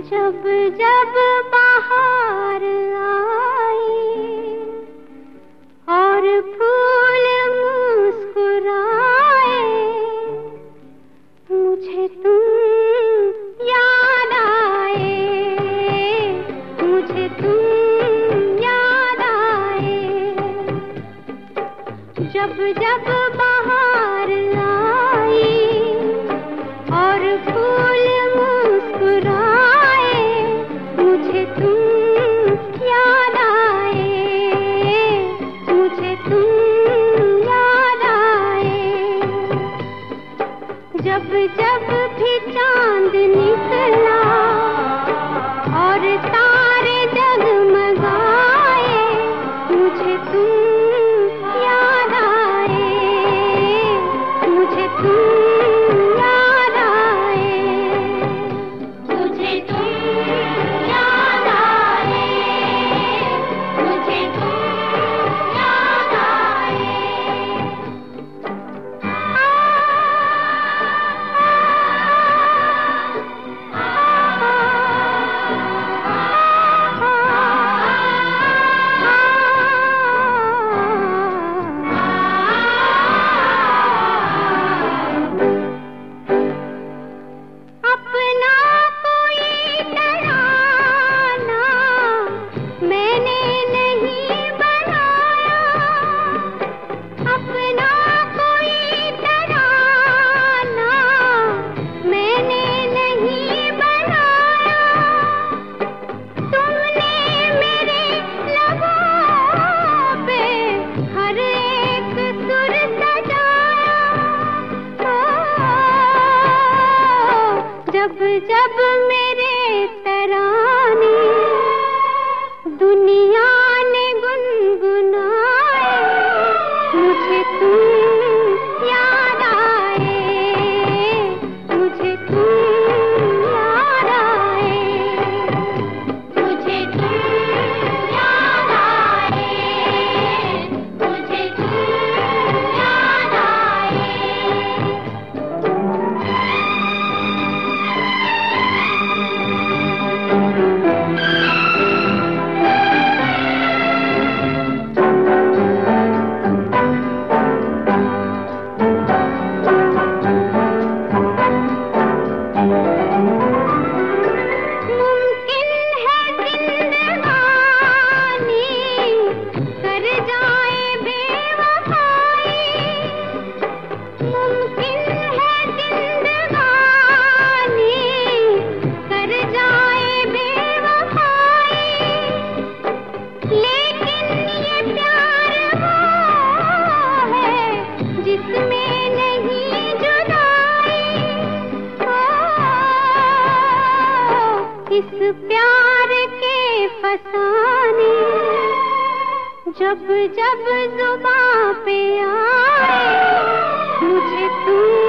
जब जब बाहर आई और फूल मुस्कुराए, मुझे तुम याद आए, मुझे तुम याद आए। जब जब बाहर आई और फूल मुस्कुराए, मुझे तुम याद आए, मुझे तुम याद आए। जब जब भी चांद निकला और तारे जगमगाए, मुझे तुम याद आए, मुझे तुम याद आए, मुझे तुम याद आए, मुझे तुम याद आए। अपना कोई तराना मैंने नहीं बनाया, अपना कोई तराना मैंने नहीं बनाया। तुमने मेरे लबों पे हर एक सुर सजाया। जब जब मेरे तराने दुनिया ने गुनगुनाए, मुझे तुम याद आए, मुझे तुम याद आए, मुझे तुम याद आए, मुझे तुम याद आए। मुमकिन है जिंदगानी कर जाए बेवफाई, मुमकिन है जिंदगानी कर जाए बेवफाई। लेकिन ये प्यार वो है जिसमें नहीं जुदाई। इस प्यार के फसाने जब जब जुबां पे आए, मुझे तुम